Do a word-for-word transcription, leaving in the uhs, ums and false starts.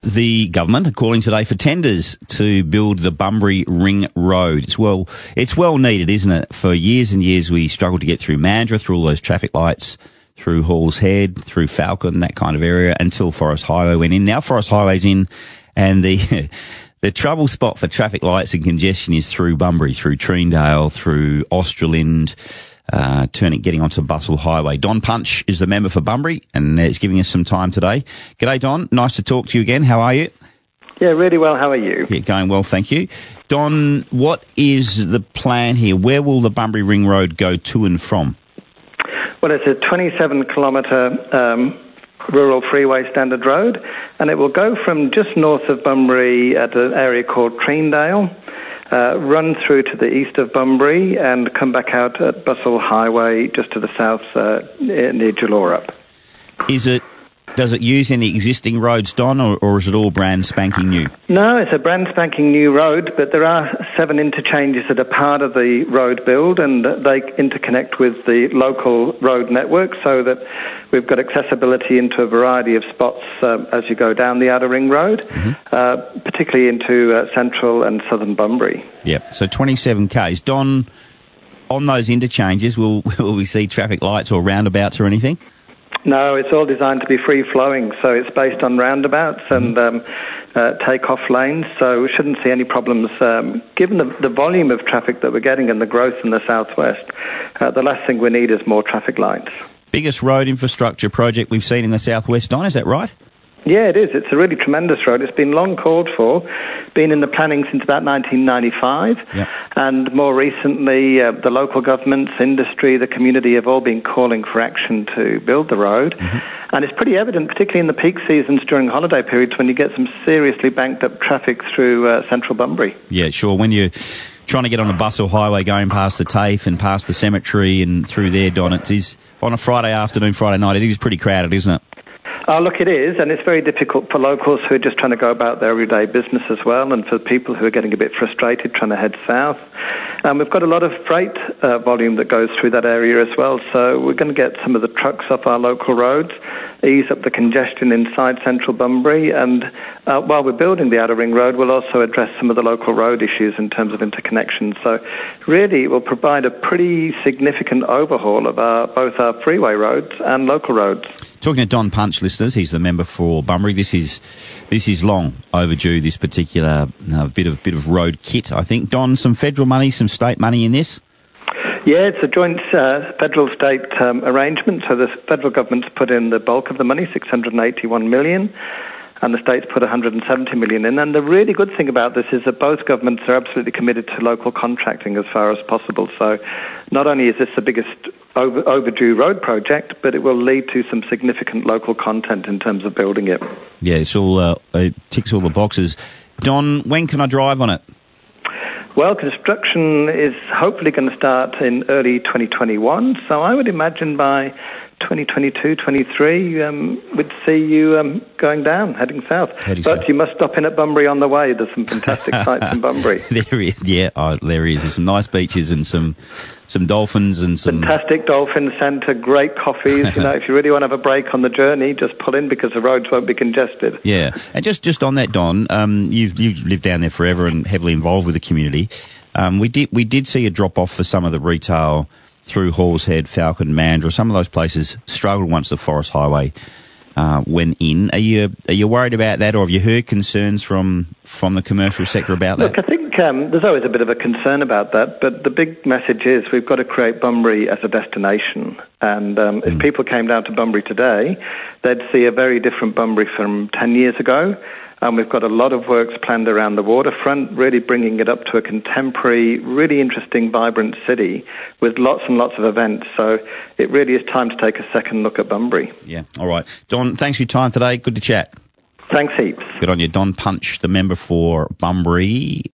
the government are calling today for tenders to build the Bunbury Ring Road. It's well, it's well needed, isn't it? For years and years we struggled to get through Mandurah, through all those traffic lights, through Halls Head, through Falcon, that kind of area, until Forest Highway went in. Now Forest Highway's in, and the the trouble spot for traffic lights and congestion is through Bunbury, through Treendale, through Australind, uh, turning, getting onto Bustle Highway. Don Punch is the member for Bunbury, and is giving us some time today. G'day, Don. Nice to talk to you again. How are you? Yeah, really well. How are you? Yeah, going well, thank you. Don, what is the plan here? Where will the Bunbury Ring Road go to and from? Well, it's a twenty-seven kilometre um, rural freeway standard road, and it will go from just north of Bunbury at an area called Treendale, uh, run through to the east of Bunbury, and come back out at Bustle Highway just to the south uh, near Jalorup. Is it? Does it use any existing roads, Don, or, or is it all brand spanking new? No, it's a brand spanking new road, but there are seven interchanges that are part of the road build, and they interconnect with the local road network so that we've got accessibility into a variety of spots uh, as you go down the Outer Ring Road, mm-hmm. uh, particularly into uh, central and southern Bunbury. Yep, so twenty-seven kays. Don, on those interchanges, will, will we see traffic lights or roundabouts or anything? No, it's all designed to be free-flowing, so it's based on roundabouts and um, uh, take-off lanes, so we shouldn't see any problems. Um, given the, the volume of traffic that we're getting and the growth in the southwest, uh, the last thing we need is more traffic lights. Biggest road infrastructure project we've seen in the southwest, Don, is that right? Yeah, it is. It's a really tremendous road. It's been long called for, been in the planning since about nineteen ninety-five, yep. and more recently uh, the local governments, industry, the community have all been calling for action to build the road. Mm-hmm. And it's pretty evident, particularly in the peak seasons during holiday periods, when you get some seriously banked up traffic through uh, central Bunbury. Yeah, sure. When you're trying to get on a Bustle Highway going past the TAFE and past the cemetery and through there, Don, it is on a Friday afternoon, Friday night, it is pretty crowded, isn't it? Oh, look, it is, and it's very difficult for locals who are just trying to go about their everyday business as well, and for people who are getting a bit frustrated trying to head south. Um, we've got a lot of freight uh, volume that goes through that area as well, so we're going to get some of the trucks off our local roads, ease up the congestion inside central Bunbury, and uh, while we're building the Outer Ring Road, we'll also address some of the local road issues in terms of interconnection. So really it will provide a pretty significant overhaul of our, both our freeway roads and local roads. Talking to Don Punch, listeners, he's the member for Bunbury. This is this is long overdue, this particular uh, bit of bit of road kit, I think. Don, some federal money, some state money in this? Yeah, it's a joint uh, federal-state um, arrangement. So the federal government's put in the bulk of the money, six hundred eighty-one million dollars, and the states put one hundred seventy million dollars in. And the really good thing about this is that both governments are absolutely committed to local contracting as far as possible. So not only is this the biggest over, overdue road project, but it will lead to some significant local content in terms of building it. Yeah, it's all uh, it ticks all the boxes. Don, when can I drive on it? Well, construction is hopefully going to start in early twenty twenty-one, so I would imagine by twenty twenty-two, twenty-three, um, we'd see you um, going down, heading south. Heading but south. You must stop in at Bunbury on the way. There's some fantastic sights in Bunbury. There is, yeah, oh, there is. There's some nice beaches and some some dolphins and some... Fantastic dolphin centre, great coffees. You know, if you really want to have a break on the journey, just pull in because the roads won't be congested. Yeah, and just, just on that, Don, um, you've, you've lived down there forever and heavily involved with the community. Um, we did we did see a drop-off for some of the retail through Halls Head, Falcon, Mandurah. Some of those places struggled once the Forest Highway uh, went in. Are you are you worried about that, or have you heard concerns from from the commercial sector about that? Look, I think um, there's always a bit of a concern about that, but the big message is we've got to create Bunbury as a destination. And um, mm. if people came down to Bunbury today, they'd see a very different Bunbury from ten years ago. And we've got a lot of works planned around the waterfront, really bringing it up to a contemporary, really interesting, vibrant city with lots and lots of events. So it really is time to take a second look at Bunbury. Yeah, all right. Don, thanks for your time today. Good to chat. Thanks heaps. Good on you. Don Punch, the member for Bunbury.